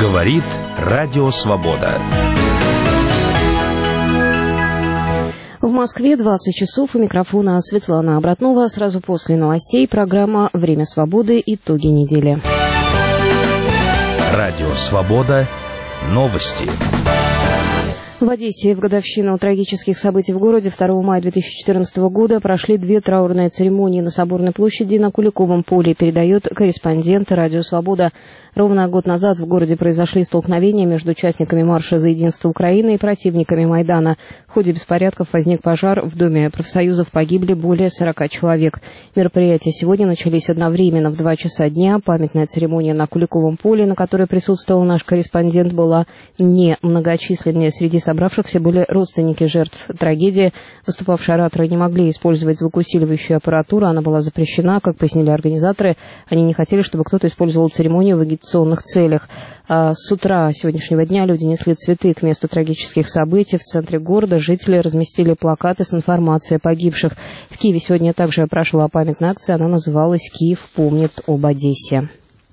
Говорит Радио Свобода. В Москве 20 часов. У микрофона Светлана Обратнова. Сразу после новостей программа «Время свободы. Итоги недели». Радио Свобода. Новости. В Одессе в годовщину трагических событий в городе 2 мая 2014 года прошли две траурные церемонии на Соборной площади и на Куликовом поле, передает корреспондент «Радио Свобода». Ровно год назад в городе произошли столкновения между участниками марша за единство Украины и противниками Майдана. В ходе беспорядков возник пожар в Доме профсоюзов, погибли более 40 человек. Мероприятия сегодня начались одновременно в 2 часа дня. Памятная церемония на Куликовом поле, на которой присутствовал наш корреспондент, была немногочисленнее. Среди собравшихся были родственники жертв трагедии. Выступавшие ораторы не могли использовать звукоусиливающую аппаратуру, она была запрещена. Как пояснили организаторы, они не хотели, чтобы кто-то использовал церемонию в агитационных целях. С утра сегодняшнего дня люди несли цветы к месту трагических событий. В центре города жители разместили плакаты с информацией о погибших. В Киеве сегодня также прошла памятная акция. Она называлась «Киев помнит об Одессе».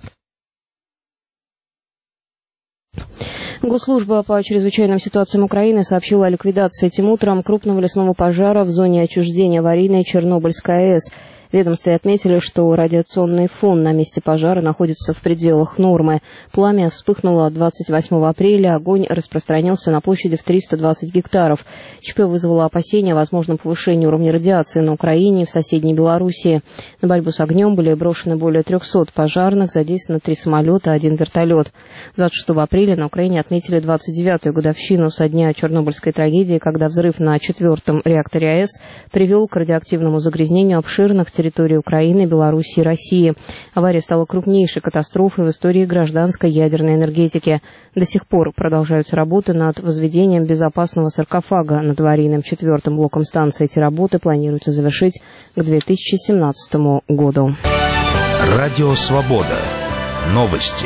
Госслужба по чрезвычайным ситуациям Украины сообщила о ликвидации этим утром крупного лесного пожара в зоне отчуждения аварийной Чернобыльской АЭС. В ведомстве отметили, что радиационный фон на месте пожара находится в пределах нормы. Пламя вспыхнуло 28 апреля, огонь распространился на площади в 320 гектаров. ЧП вызвало опасения о возможном повышении уровня радиации на Украине и в соседней Белоруссии. На борьбу с огнем были брошены более 300 пожарных, задействовано 3 самолета, 1 вертолет. 26 апреля на Украине отметили 29-ю годовщину со дня Чернобыльской трагедии, когда взрыв на 4-м реакторе АЭС привел к радиоактивному загрязнению обширных территории Украины, Белоруссии и России. Авария стала крупнейшей катастрофой в истории гражданской ядерной энергетики. До сих пор продолжаются работы над возведением безопасного саркофага над аварийным 4-м блоком станции. Эти работы планируется завершить к 2017 году. Радио Свобода. Новости.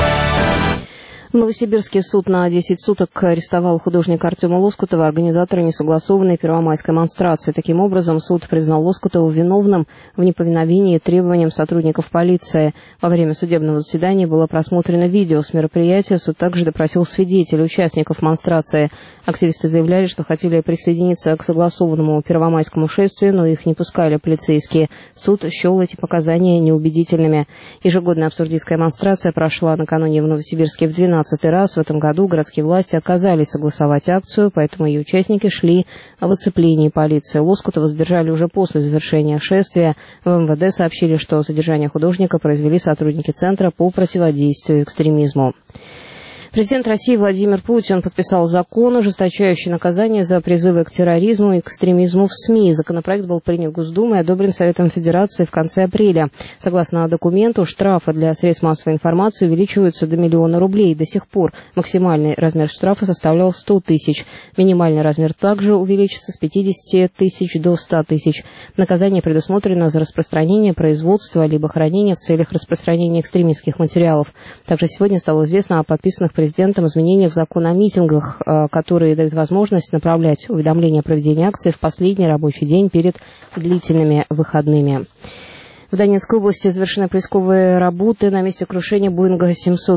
Новосибирский суд на 10 суток арестовал художника Артема Лоскутова, организатора несогласованной первомайской монстрации. Таким образом, суд признал Лоскутова виновным в неповиновении требованиям сотрудников полиции. Во время судебного заседания было просмотрено видео с мероприятия. Суд также допросил свидетелей, участников монстрации. Активисты заявляли, что хотели присоединиться к согласованному первомайскому шествию, но их не пускали полицейские. Суд счел эти показания неубедительными. Ежегодная абсурдистская монстрация прошла накануне в Новосибирске в 12 раз. В этом году городские власти отказались согласовать акцию, поэтому ее участники шли в оцеплении полиции. Лоскутова задержали уже после завершения шествия. В МВД сообщили, что задержание художника произвели сотрудники Центра по противодействию экстремизму. Президент России Владимир Путин подписал закон, ужесточающий наказание за призывы к терроризму и экстремизму в СМИ. Законопроект был принят Госдумой и одобрен Советом Федерации в конце апреля. Согласно документу, штрафы для средств массовой информации увеличиваются до 1 миллиона рублей. До сих пор максимальный размер штрафа составлял 100 тысяч. Минимальный размер также увеличится с 50 тысяч до 100 тысяч. Наказание предусмотрено за распространение, производство либо хранение в целях распространения экстремистских материалов. Также сегодня стало известно о подписанных президентом изменениях в закон о митингах, которые дают возможность направлять уведомления о проведении акции в последний рабочий день перед длительными выходными. В Донецкой области завершены поисковые работы на месте крушения Боинга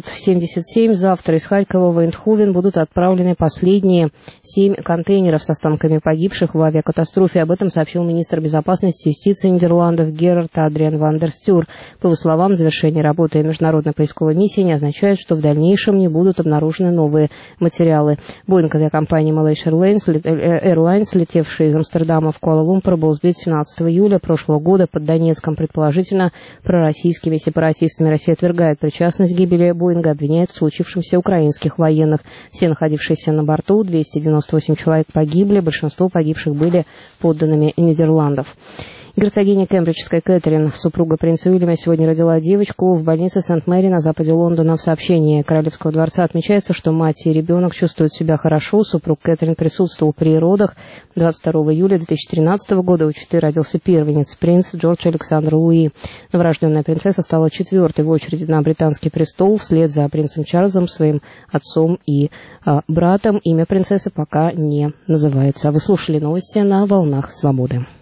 777. Завтра из Харькова в Эйндховен будут отправлены последние 7 контейнеров с останками погибших в авиакатастрофе. Об этом сообщил министр безопасности и юстиции Нидерландов Герард Адриан ван дер Стюр. По его словам, завершение работы международной поисковой миссии не означает, что в дальнейшем не будут обнаружены новые материалы. Боинг авиакомпании Malaysia Airlines, летевший из Амстердама в Куала-Лумпур, был сбит 17 июля прошлого года под Донецком, предположительно пророссийскими сепаратистами. Россия отвергает причастность к гибели Боинга, обвиняет в случившемся украинских военных. Все находившиеся на борту, 298 человек погибли, большинство погибших были подданными Нидерландов. Герцогиня Кембриджской Кэтрин, супруга принца Уильяма, сегодня родила девочку в больнице Сент-Мэри на западе Лондона. В сообщении Королевского дворца отмечается, что мать и ребенок чувствуют себя хорошо. Супруг Кэтрин присутствовал при родах. 22 июля 2013 года у четы родился первенец, принц Джордж Александр Луи. Новорожденная принцесса стала 4-й в очереди на британский престол, вслед за принцем Чарльзом, своим отцом и братом. Имя принцессы пока не называется. Вы слушали новости на «Волнах Свободы».